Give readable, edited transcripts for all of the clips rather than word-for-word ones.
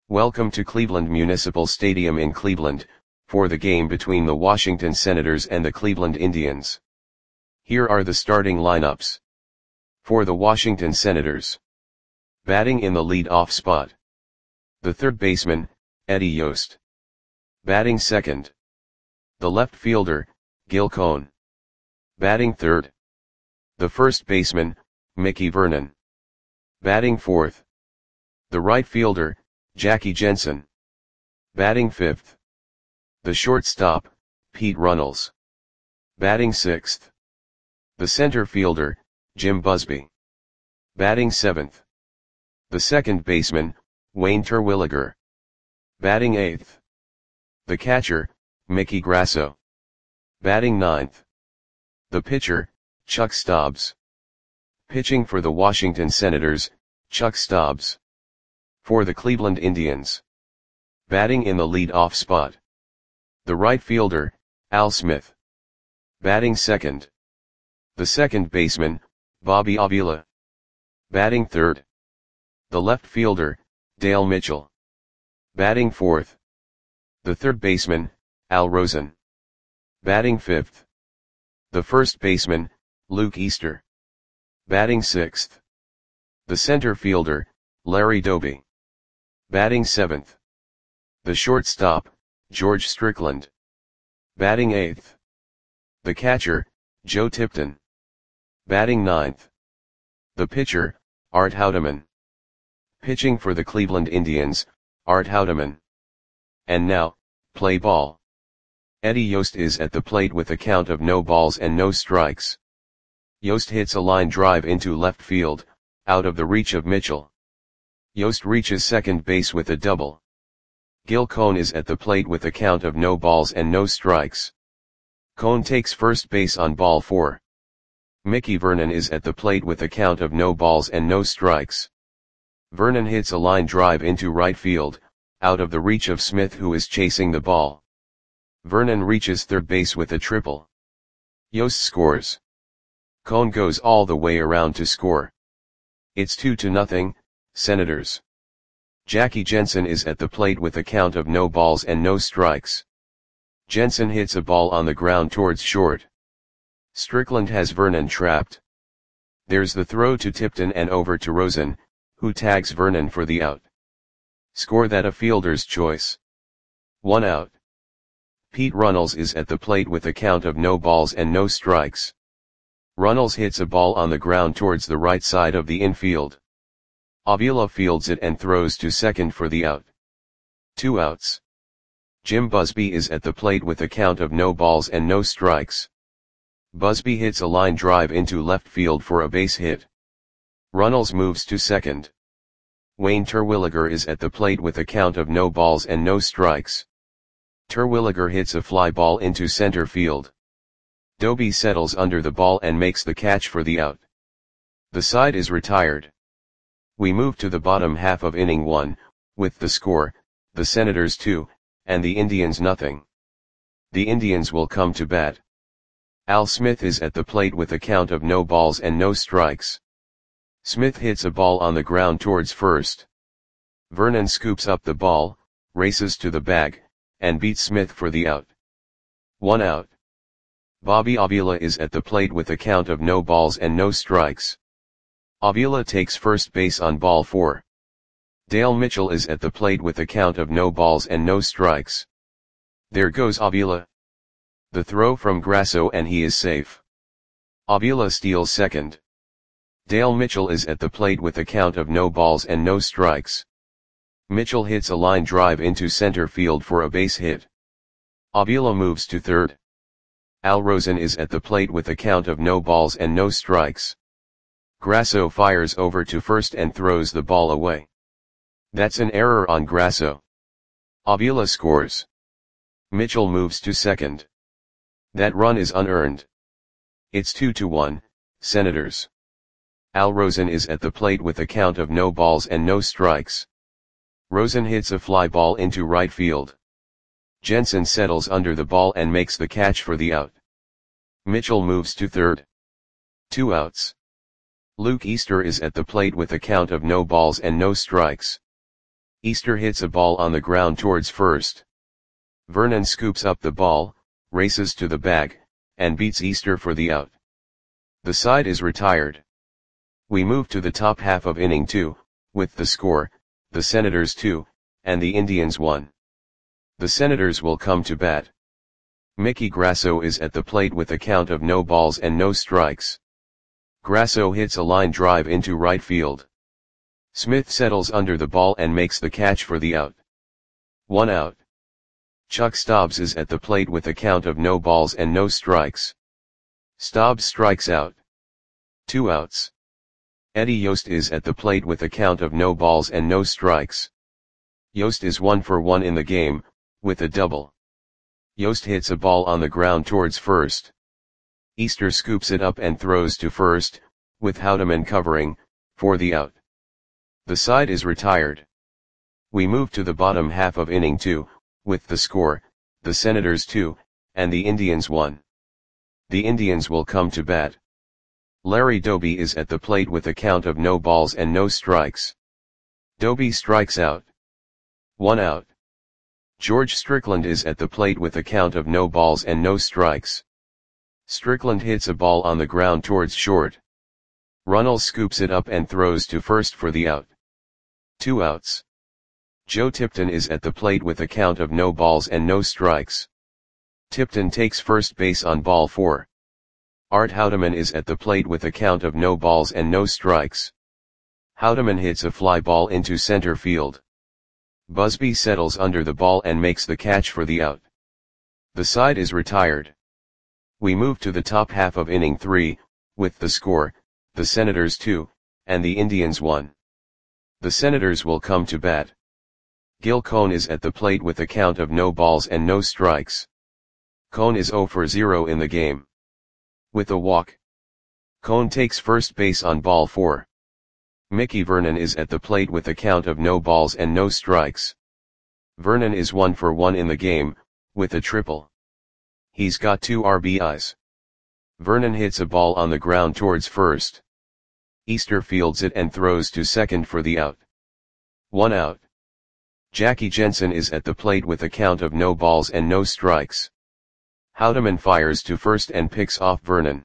Welcome to Cleveland Municipal Stadium in Cleveland, for the game between the Washington Senators and the Cleveland Indians. Here are the starting lineups. For the Washington Senators. Batting in the lead-off spot. The third baseman, Eddie Yost. Batting second. The left fielder, Gil Cohn. Batting third. The first baseman, Mickey Vernon. Batting fourth. The right fielder, Jackie Jensen. Batting fifth. The shortstop, Pete Runnels. Batting sixth. The center fielder, Jim Busby. Batting seventh. The second baseman, Wayne Terwilliger. Batting eighth. The catcher, Mickey Grasso. Batting ninth. The pitcher, Chuck Stobbs. Pitching for the Washington Senators, Chuck Stobbs. For the Cleveland Indians. Batting in the lead-off spot. The right fielder, Al Smith. Batting second. The second baseman, Bobby Avila. Batting third. The left fielder, Dale Mitchell. Batting fourth. The third baseman, Al Rosen. Batting fifth. The first baseman, Luke Easter. Batting sixth. The center fielder, Larry Doby. Batting seventh. The shortstop, George Strickland. Batting eighth. The catcher, Joe Tipton. Batting ninth. The pitcher, Art Houdeman. Pitching for the Cleveland Indians, Art Houdeman. And now, play ball. Eddie Yost is at the plate with a count of no balls and no strikes. Yost hits a line drive into left field, out of the reach of Mitchell. Yost reaches second base with a double. Gil Cohn is at the plate with a count of no balls and no strikes. Cohn takes first base on ball 4. Mickey Vernon is at the plate with a count of no balls and no strikes. Vernon hits a line drive into right field, out of the reach of Smith, who is chasing the ball. Vernon reaches third base with a triple. Yost scores. Cohn goes all the way around to score. It's 2-0, Senators. Jackie Jensen is at the plate with a count of no balls and no strikes. Jensen hits a ball on the ground towards short. Strickland has Vernon trapped. There's the throw to Tipton and over to Rosen, who tags Vernon for the out. Score that a fielder's choice. 1 out. Pete Runnels is at the plate with a count of no balls and no strikes. Runnels hits a ball on the ground towards the right side of the infield. Avila fields it and throws to second for the out. 2 outs. Jim Busby is at the plate with a count of no balls and no strikes. Busby hits a line drive into left field for a base hit. Runnels moves to second. Wayne Terwilliger is at the plate with a count of no balls and no strikes. Terwilliger hits a fly ball into center field. Doby settles under the ball and makes the catch for the out. The side is retired. We move to the bottom half of inning 1, with the score, the Senators 2, and the Indians nothing. The Indians will come to bat. Al Smith is at the plate with a count of no balls and no strikes. Smith hits a ball on the ground towards first. Vernon scoops up the ball, races to the bag, and beats Smith for the out. 1 out. Bobby Avila is at the plate with a count of no balls and no strikes. Avila takes first base on ball 4. Dale Mitchell is at the plate with a count of no balls and no strikes. There goes Avila. The throw from Grasso and he is safe. Avila steals second. Dale Mitchell is at the plate with a count of no balls and no strikes. Mitchell hits a line drive into center field for a base hit. Avila moves to third. Al Rosen is at the plate with a count of no balls and no strikes. Grasso fires over to first and throws the ball away. That's an error on Grasso. Avila scores. Mitchell moves to second. That run is unearned. It's 2-1, Senators. Al Rosen is at the plate with a count of no balls and no strikes. Rosen hits a fly ball into right field. Jensen settles under the ball and makes the catch for the out. Mitchell moves to third. 2 outs. Luke Easter is at the plate with a count of no balls and no strikes. Easter hits a ball on the ground towards first. Vernon scoops up the ball, races to the bag, and beats Easter for the out. The side is retired. We move to the top half of inning 2, with the score, the Senators 2, and the Indians 1. The Senators will come to bat. Mickey Grasso is at the plate with a count of no balls and no strikes. Grasso hits a line drive into right field. Smith settles under the ball and makes the catch for the out. 1 out. Chuck Stobbs is at the plate with a count of no balls and no strikes. Stobbs strikes out. 2 outs. Eddie Yost is at the plate with a count of no balls and no strikes. Yost is 1 for 1 in the game, with a double. Yost hits a ball on the ground towards first. Easter scoops it up and throws to first, with Houdeman covering, for the out. The side is retired. We move to the bottom half of inning 2, with the score, the Senators 2, and the Indians 1. The Indians will come to bat. Larry Doby is at the plate with a count of no balls and no strikes. Doby strikes out. 1 out. George Strickland is at the plate with a count of no balls and no strikes. Strickland hits a ball on the ground towards short. Runnels scoops it up and throws to first for the out. 2 outs. Joe Tipton is at the plate with a count of no balls and no strikes. Tipton takes first base on ball 4. Art Houdeman is at the plate with a count of no balls and no strikes. Houdeman hits a fly ball into center field. Busby settles under the ball and makes the catch for the out. The side is retired. We move to the top half of inning 3, with the score, the Senators 2, and the Indians 1. The Senators will come to bat. Gil Cone is at the plate with a count of no balls and no strikes. Cone is 0 for 0 in the game. With a walk. Cone takes first base on ball 4. Mickey Vernon is at the plate with a count of no balls and no strikes. Vernon is 1 for 1 in the game, with a triple. He's got 2 RBIs. Vernon hits a ball on the ground towards first. Easter fields it and throws to second for the out. 1 out. Jackie Jensen is at the plate with a count of no balls and no strikes. Houdeman fires to first and picks off Vernon.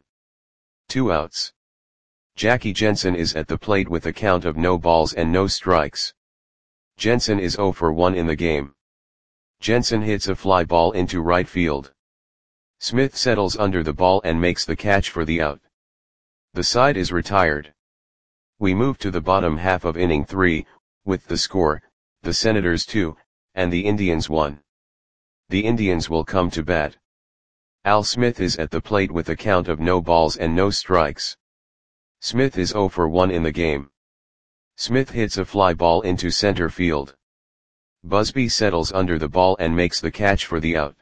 2 outs. Jackie Jensen is at the plate with a count of no balls and no strikes. Jensen is 0 for 1 in the game. Jensen hits a fly ball into right field. Smith settles under the ball and makes the catch for the out. The side is retired. We move to the bottom half of inning 3, with the score, the Senators 2, and the Indians 1. The Indians will come to bat. Al Smith is at the plate with a count of no balls and no strikes. Smith is 0 for 1 in the game. Smith hits a fly ball into center field. Busby settles under the ball and makes the catch for the out.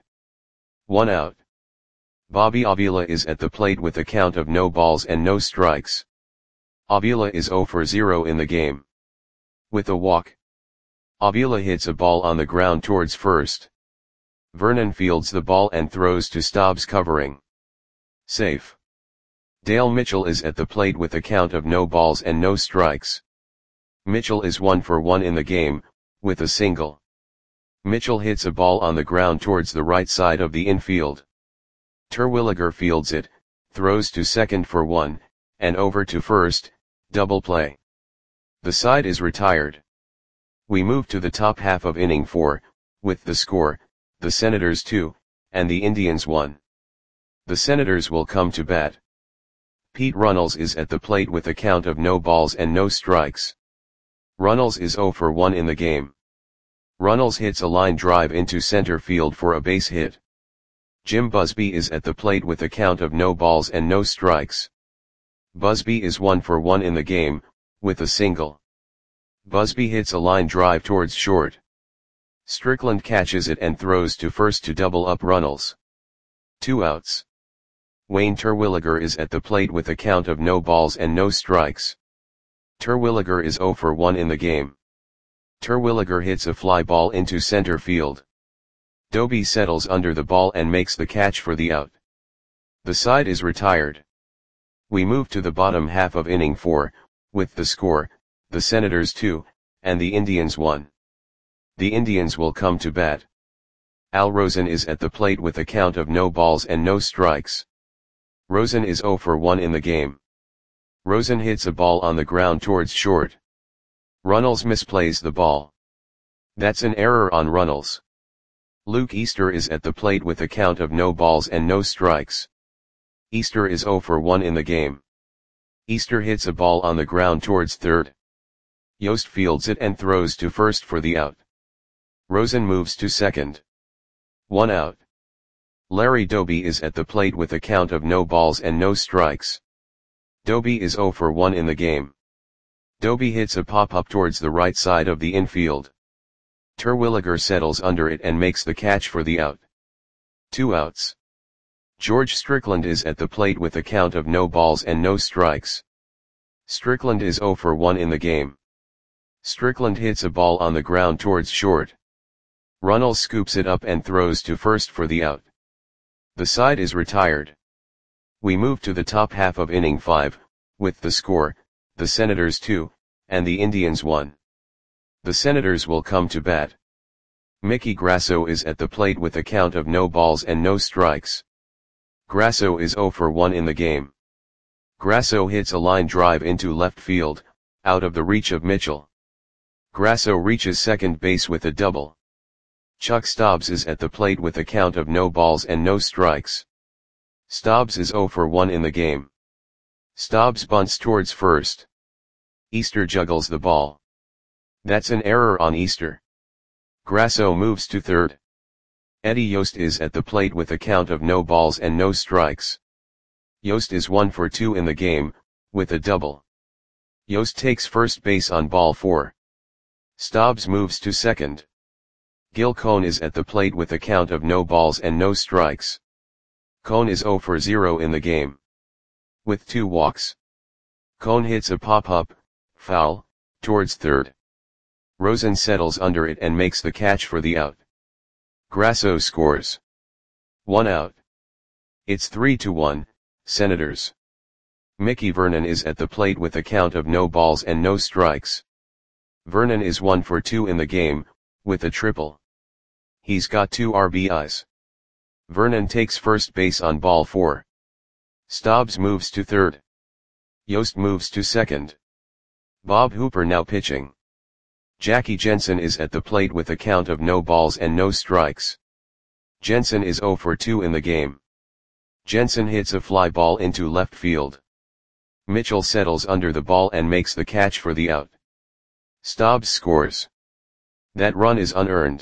1 out. Bobby Avila is at the plate with a count of no balls and no strikes. Avila is 0 for 0 in the game. With a walk. Avila hits a ball on the ground towards first. Vernon fields the ball and throws to Stobbs covering. Safe. Dale Mitchell is at the plate with a count of no balls and no strikes. Mitchell is 1 for 1 in the game, with a single. Mitchell hits a ball on the ground towards the right side of the infield. Terwilliger fields it, throws to second for 1, and over to first, double play. The side is retired. We move to the top half of inning 4, with the score, the Senators 2, and the Indians 1. The Senators will come to bat. Pete Runnels is at the plate with a count of no balls and no strikes. Runnels is 0 for 1 in the game. Runnels hits a line drive into center field for a base hit. Jim Busby is at the plate with a count of no balls and no strikes. Busby is 1 for 1 in the game, with a single. Busby hits a line drive towards short. Strickland catches it and throws to first to double up Runnels. 2 outs. Wayne Terwilliger is at the plate with a count of no balls and no strikes. Terwilliger is 0 for 1 in the game. Terwilliger hits a fly ball into center field. Doby settles under the ball and makes the catch for the out. The side is retired. We move to the bottom half of inning 4, with the score, the Senators 2, and the Indians 1. The Indians will come to bat. Al Rosen is at the plate with a count of no balls and no strikes. Rosen is 0 for 1 in the game. Rosen hits a ball on the ground towards short. Runnels misplays the ball. That's an error on Runnels. Luke Easter is at the plate with a count of no balls and no strikes. Easter is 0 for 1 in the game. Easter hits a ball on the ground towards third. Yost fields it and throws to first for the out. Rosen moves to second. 1 out. Larry Doby is at the plate with a count of no balls and no strikes. Doby is 0 for 1 in the game. Doby hits a pop-up towards the right side of the infield. Terwilliger settles under it and makes the catch for the out. 2 outs. George Strickland is at the plate with a count of no balls and no strikes. Strickland is 0 for 1 in the game. Strickland hits a ball on the ground towards short. Runnels scoops it up and throws to first for the out. The side is retired. We move to the top half of inning 5, with the score, the Senators 2, and the Indians 1. The Senators will come to bat. Mickey Grasso is at the plate with a count of no balls and no strikes. Grasso is 0 for 1 in the game. Grasso hits a line drive into left field, out of the reach of Mitchell. Grasso reaches second base with a double. Chuck Stobbs is at the plate with a count of no balls and no strikes. Stobbs is 0 for 1 in the game. Stobbs bunts towards first. Easter juggles the ball. That's an error on Easter. Grasso moves to third. Eddie Yost is at the plate with a count of no balls and no strikes. Yost is 1 for 2 in the game, with a double. Yost takes first base on ball 4. Stobbs moves to second. Gil Cone is at the plate with a count of no balls and no strikes. Cone is 0 for 0 in the game. With 2 walks. Cone hits a pop-up, foul, towards third. Rosen settles under it and makes the catch for the out. Grasso scores. 1 out. It's 3-1, Senators. Mickey Vernon is at the plate with a count of no balls and no strikes. Vernon is 1 for 2 in the game, with a triple. He's got 2 RBIs. Vernon takes first base on ball 4. Stobbs moves to third. Yost moves to second. Bob Hooper now pitching. Jackie Jensen is at the plate with a count of no balls and no strikes. Jensen is 0 for 2 in the game. Jensen hits a fly ball into left field. Mitchell settles under the ball and makes the catch for the out. Stobbs scores. That run is unearned.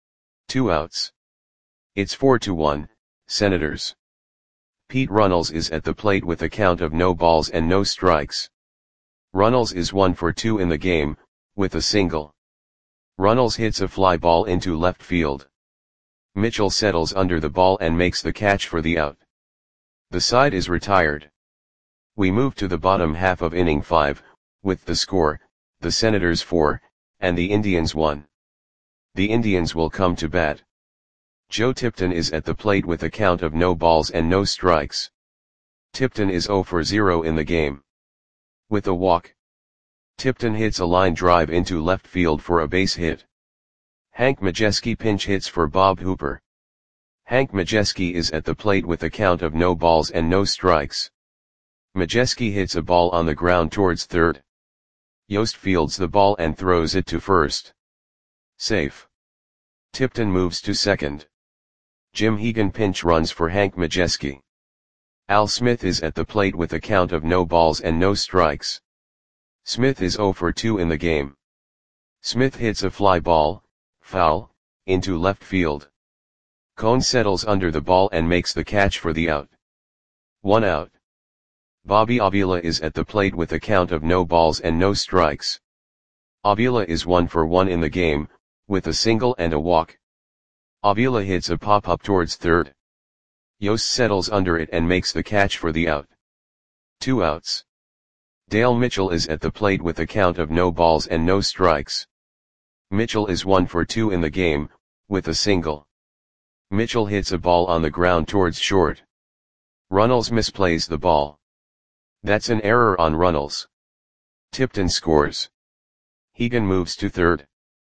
2 outs. It's 4-1, Senators. Pete Runnels is at the plate with a count of no balls and no strikes. Runnels is 1 for 2 in the game, with a single. Runnels hits a fly ball into left field. Mitchell settles under the ball and makes the catch for the out. The side is retired. We move to the bottom half of inning 5, with the score, the Senators 4, and the Indians 1. The Indians will come to bat. Joe Tipton is at the plate with a count of no balls and no strikes. Tipton is 0 for 0 in the game. With a walk. Tipton hits a line drive into left field for a base hit. Hank Majeski pinch hits for Bob Hooper. Hank Majeski is at the plate with a count of no balls and no strikes. Majeski hits a ball on the ground towards third. Yost fields the ball and throws it to first. Safe. Tipton moves to second. Jim Hegan pinch runs for Hank Majeski. Al Smith is at the plate with a count of no balls and no strikes. Smith is 0 for 2 in the game. Smith hits a fly ball, foul, into left field. Cone settles under the ball and makes the catch for the out. 1 out. Bobby Avila is at the plate with a count of no balls and no strikes. Avila is 1 for 1 in the game, with a single and a walk. Avila hits a pop-up towards third. Yost settles under it and makes the catch for the out. 2 outs. Dale Mitchell is at the plate with a count of no balls and no strikes. Mitchell is 1 for 2 in the game, with a single. Mitchell hits a ball on the ground towards short. Runnels misplays the ball. That's an error on Runnels. Tipton scores. Hegan moves to third.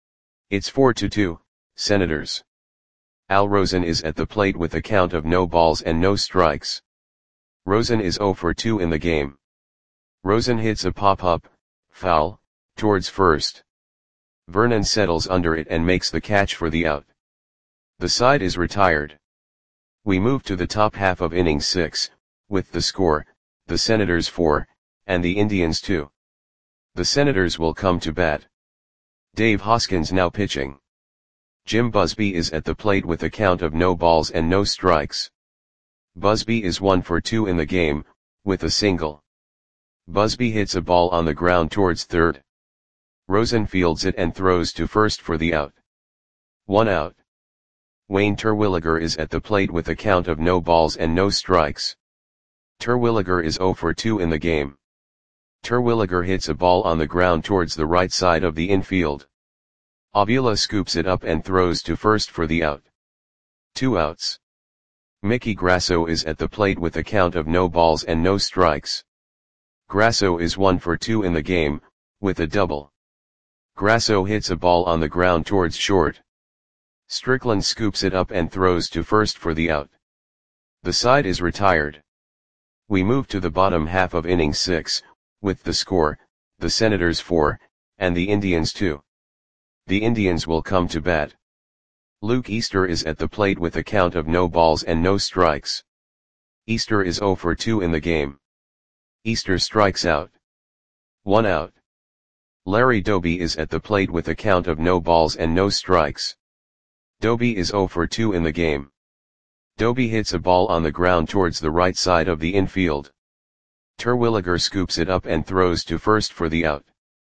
It's 4-2, Senators. Al Rosen is at the plate with a count of no balls and no strikes. Rosen is 0 for 2 in the game. Rosen hits a pop-up, foul, towards first. Vernon settles under it and makes the catch for the out. The side is retired. We move to the top half of inning 6, with the score, the Senators 4, and the Indians 2. The Senators will come to bat. Dave Hoskins now pitching. Jim Busby is at the plate with a count of no balls and no strikes. Busby is 1 for 2 in the game, with a single. Busby hits a ball on the ground towards third. Rosen fields it and throws to first for the out. 1 out. Wayne Terwilliger is at the plate with a count of no balls and no strikes. Terwilliger is 0 for 2 in the game. Terwilliger hits a ball on the ground towards the right side of the infield. Avila scoops it up and throws to first for the out. 2 outs. Mickey Grasso is at the plate with a count of no balls and no strikes. Grasso is 1 for 2 in the game, with a double. Grasso hits a ball on the ground towards short. Strickland scoops it up and throws to first for the out. The side is retired. We move to the bottom half of inning 6, with the score, the Senators 4, and the Indians 2. The Indians will come to bat. Luke Easter is at the plate with a count of no balls and no strikes. Easter is 0 for 2 in the game. Easter strikes out. 1 out. Larry Doby is at the plate with a count of no balls and no strikes. Doby is 0 for 2 in the game. Doby hits a ball on the ground towards the right side of the infield. Terwilliger scoops it up and throws to first for the out.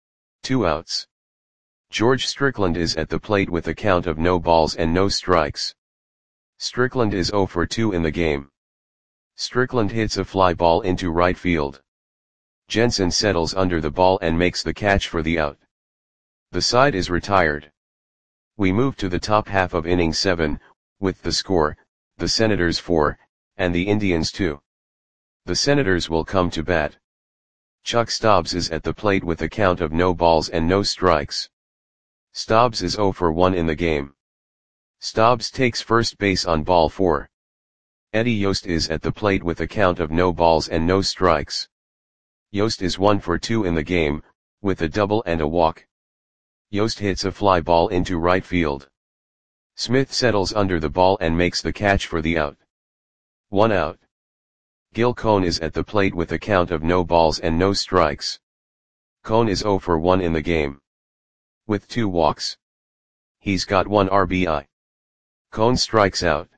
2 outs. George Strickland is at the plate with a count of no balls and no strikes. Strickland is 0 for 2 in the game. Strickland hits a fly ball into right field. Jensen settles under the ball and makes the catch for the out. The side is retired. We move to the top half of inning 7, with the score, the Senators 4, and the Indians 2. The Senators will come to bat. Chuck Stobbs is at the plate with a count of no balls and no strikes. Stobbs is 0 for 1 in the game. Stobbs takes first base on ball 4. Eddie Yost is at the plate with a count of no balls and no strikes. Yost is 1 for 2 in the game, with a double and a walk. Yost hits a fly ball into right field. Smith settles under the ball and makes the catch for the out. 1 out. Gil Cohn is at the plate with a count of no balls and no strikes. Cohn is 0 for 1 in the game. With 2 walks. He's got 1 RBI. Cohn strikes out.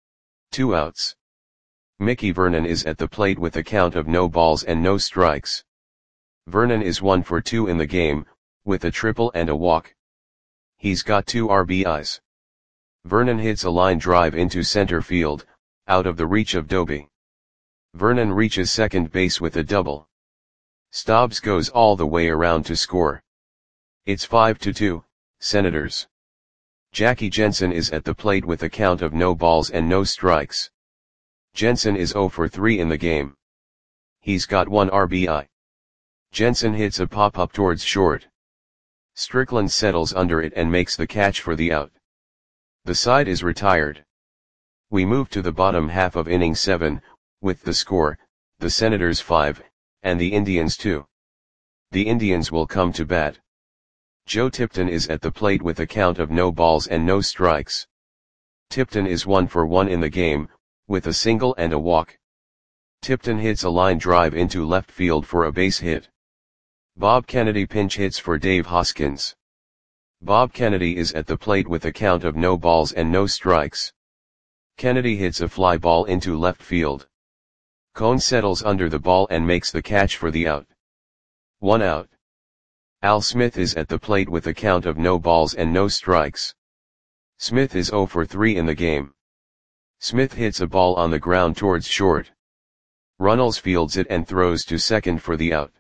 2 outs. Mickey Vernon is at the plate with a count of no balls and no strikes. Vernon is 1 for 2 in the game, with a triple and a walk. He's got 2 RBIs. Vernon hits a line drive into center field, out of the reach of Doby. Vernon reaches second base with a double. Stobbs goes all the way around to score. It's 5-2, Senators. Jackie Jensen is at the plate with a count of no balls and no strikes. Jensen is 0 for 3 in the game. He's got 1 RBI. Jensen hits a pop-up towards short. Strickland settles under it and makes the catch for the out. The side is retired. We move to the bottom half of inning 7, with the score, the Senators 5, and the Indians 2. The Indians will come to bat. Joe Tipton is at the plate with a count of no balls and no strikes. Tipton is 1 for 1 in the game, with a single and a walk. Tipton hits a line drive into left field for a base hit. Bob Kennedy pinch hits for Dave Hoskins. Bob Kennedy is at the plate with a count of no balls and no strikes. Kennedy hits a fly ball into left field. Cohn settles under the ball and makes the catch for the out. 1 out. Al Smith is at the plate with a count of no balls and no strikes. Smith is 0 for 3 in the game. Smith hits a ball on the ground towards short. Runnels fields it and throws to second for the out.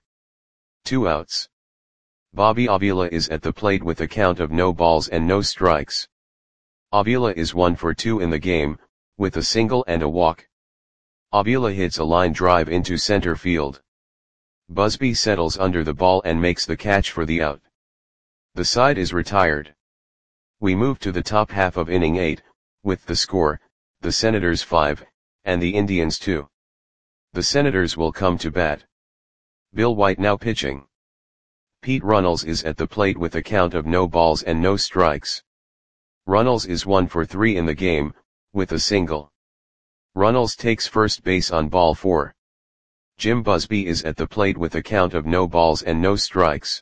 2 outs. Bobby Avila is at the plate with a count of no balls and no strikes. Avila is 1 for 2 in the game, with a single and a walk. Avila hits a line drive into center field. Busby settles under the ball and makes the catch for the out. The side is retired. We move to the top half of inning 8, with the score, the Senators 5, and the Indians 2. The Senators will come to bat. Bill White now pitching. Pete Runnels is at the plate with a count of no balls and no strikes. Runnels is 1 for 3 in the game, with a single. Runnels takes first base on ball 4. Jim Busby is at the plate with a count of no balls and no strikes.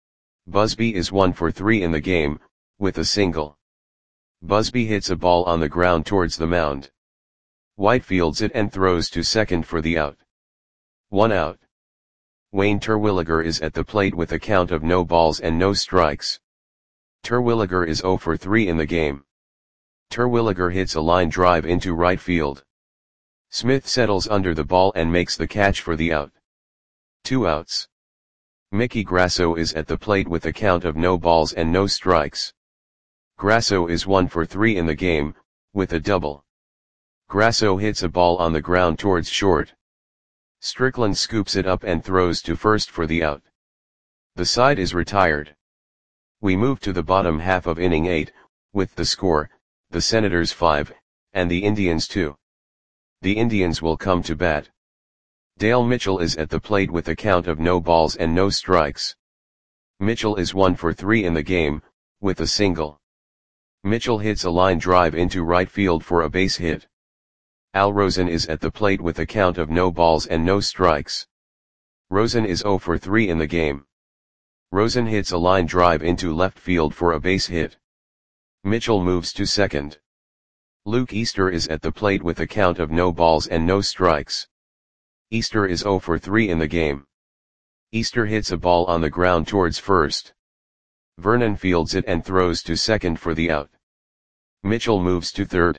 Busby is 1 for 3 in the game, with a single. Busby hits a ball on the ground towards the mound. White fields it and throws to second for the out. 1 out. Wayne Terwilliger is at the plate with a count of no balls and no strikes. Terwilliger is 0 for 3 in the game. Terwilliger hits a line drive into right field. Smith settles under the ball and makes the catch for the out. 2 outs. Mickey Grasso is at the plate with a count of no balls and no strikes. Grasso is 1 for 3 in the game, with a double. Grasso hits a ball on the ground towards short. Strickland scoops it up and throws to first for the out. The side is retired. We move to the bottom half of inning 8, with the score, the Senators 5, and the Indians 2. The Indians will come to bat. Dale Mitchell is at the plate with a count of no balls and no strikes. Mitchell is 1 for 3 in the game, with a single. Mitchell hits a line drive into right field for a base hit. Al Rosen is at the plate with a count of no balls and no strikes. Rosen is 0 for 3 in the game. Rosen hits a line drive into left field for a base hit. Mitchell moves to second. Luke Easter is at the plate with a count of no balls and no strikes. Easter is 0 for 3 in the game. Easter hits a ball on the ground towards first. Vernon fields it and throws to second for the out. Mitchell moves to third.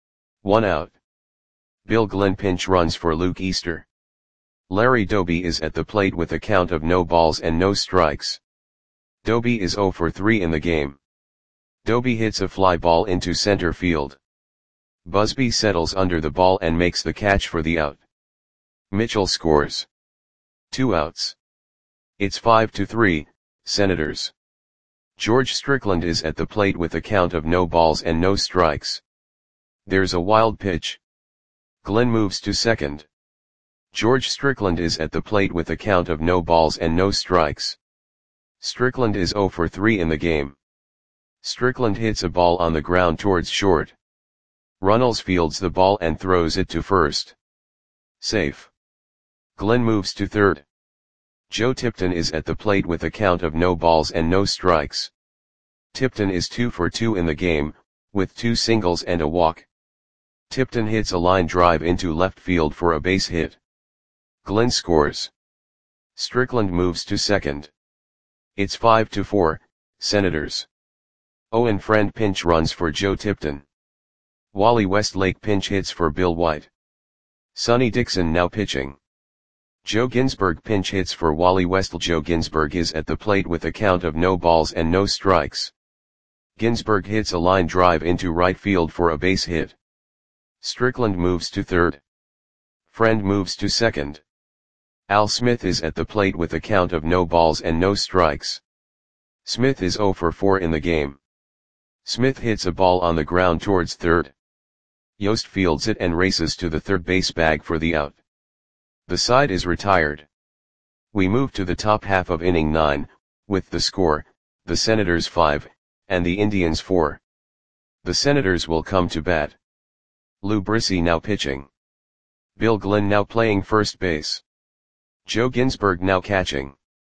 1 out. Bill Glenn pinch runs for Luke Easter. Larry Doby is at the plate with a count of no balls and no strikes. Doby is 0 for 3 in the game. Doby hits a fly ball into center field. Busby settles under the ball and makes the catch for the out. Mitchell scores. 2 outs. It's 5-3, Senators. George Strickland is at the plate with a count of no balls and no strikes. There's a wild pitch. Glenn moves to second. George Strickland is at the plate with a count of no balls and no strikes. Strickland is 0 for 3 in the game. Strickland hits a ball on the ground towards short. Runnels fields the ball and throws it to first. Safe. Glenn moves to third. Joe Tipton is at the plate with a count of no balls and no strikes. Tipton is 2 for 2 in the game, with 2 singles and a walk. Tipton hits a line drive into left field for a base hit. Glenn scores. Strickland moves to second. It's 5-4, Senators. Owen Friend pinch runs for Joe Tipton. Wally Westlake pinch hits for Bill White. Sonny Dixon now pitching. Joe Ginsberg pinch hits for Wally Westlake. Joe Ginsberg is at the plate with a count of no balls and no strikes. Ginsberg hits a line drive into right field for a base hit. Strickland moves to third. Friend moves to second. Al Smith is at the plate with a count of no balls and no strikes. Smith is 0 for 4 in the game. Smith hits a ball on the ground towards third. Yost fields it and races to the third base bag for the out. The side is retired. We move to the top half of inning 9, with the score, the Senators 5, and the Indians 4. The Senators will come to bat. Lou Brissy now pitching. Bill Glenn now playing first base. Joe Ginsberg now catching.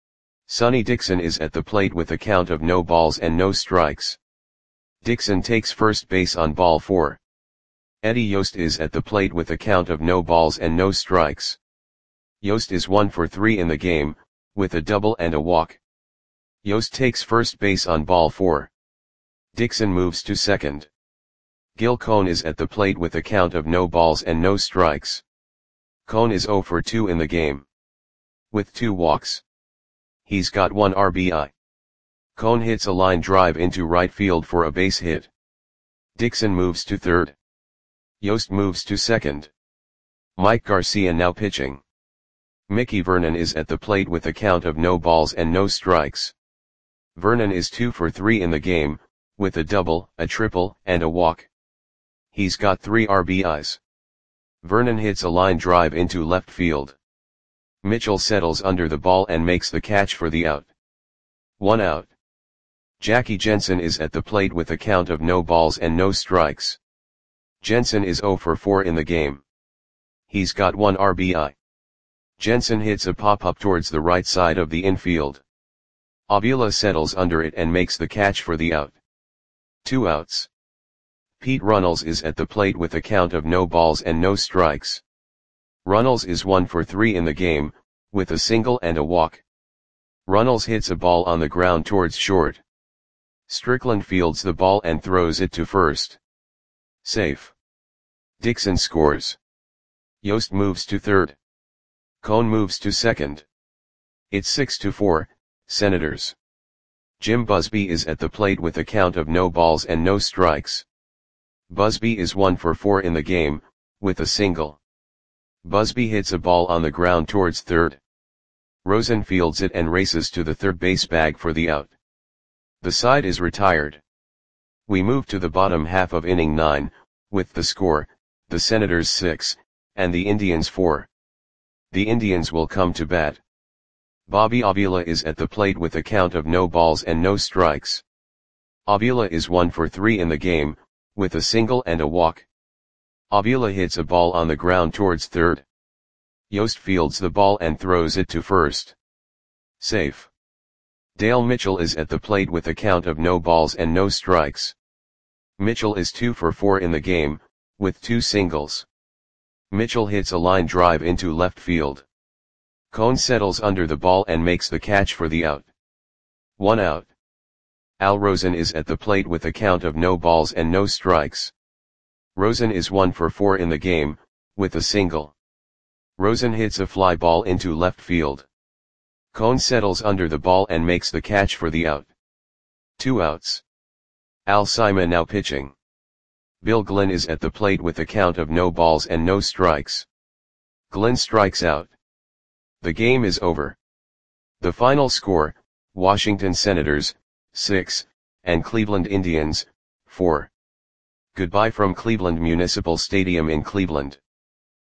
Sonny Dixon is at the plate with a count of no balls and no strikes. Dixon takes first base on ball 4. Eddie Yost is at the plate with a count of no balls and no strikes. Yost is 1 for 3 in the game, with a double and a walk. Yost takes first base on ball 4. Dixon moves to second. Gil Cohn is at the plate with a count of no balls and no strikes. Cohn is 0 for 2 in the game. With 2 walks. He's got 1 RBI. Cohn hits a line drive into right field for a base hit. Dixon moves to third. Yost moves to second. Mike Garcia now pitching. Mickey Vernon is at the plate with a count of no balls and no strikes. Vernon is 2 for 3 in the game, with a double, a triple, and a walk. He's got 3 RBIs. Vernon hits a line drive into left field. Mitchell settles under the ball and makes the catch for the out. 1 out. Jackie Jensen is at the plate with a count of no balls and no strikes. Jensen is 0 for 4 in the game. He's got 1 RBI. Jensen hits a pop-up towards the right side of the infield. Avila settles under it and makes the catch for the out. 2 outs. Pete Runnels is at the plate with a count of no balls and no strikes. Runnels is 1 for 3 in the game, with a single and a walk. Runnels hits a ball on the ground towards short. Strickland fields the ball and throws it to first. Safe. Dixon scores. Yost moves to third. Cone moves to second. It's 6-4, Senators. Jim Busby is at the plate with a count of no balls and no strikes. Busby is 1 for 4 in the game, with a single. Busby hits a ball on the ground towards third. Rosen fields it and races to the third base bag for the out. The side is retired. We move to the bottom half of inning 9, with the score, the Senators 6, and the Indians 4. The Indians will come to bat. Bobby Avila is at the plate with a count of no balls and no strikes. Avila is 1 for 3 in the game, with a single and a walk. Avila hits a ball on the ground towards third. Yost fields the ball and throws it to first. Safe. Dale Mitchell is at the plate with a count of no balls and no strikes. Mitchell is 2 for 4 in the game, with 2 singles. Mitchell hits a line drive into left field. Cone settles under the ball and makes the catch for the out. 1 out. Al Rosen is at the plate with a count of no balls and no strikes. Rosen is 1 for 4 in the game, with a single. Rosen hits a fly ball into left field. Cone settles under the ball and makes the catch for the out. 2 outs. Al Sima now pitching. Bill Glenn is at the plate with a count of no balls and no strikes. Glenn strikes out. The game is over. The final score, Washington Senators, 6, and Cleveland Indians, 4. Goodbye from Cleveland Municipal Stadium in Cleveland.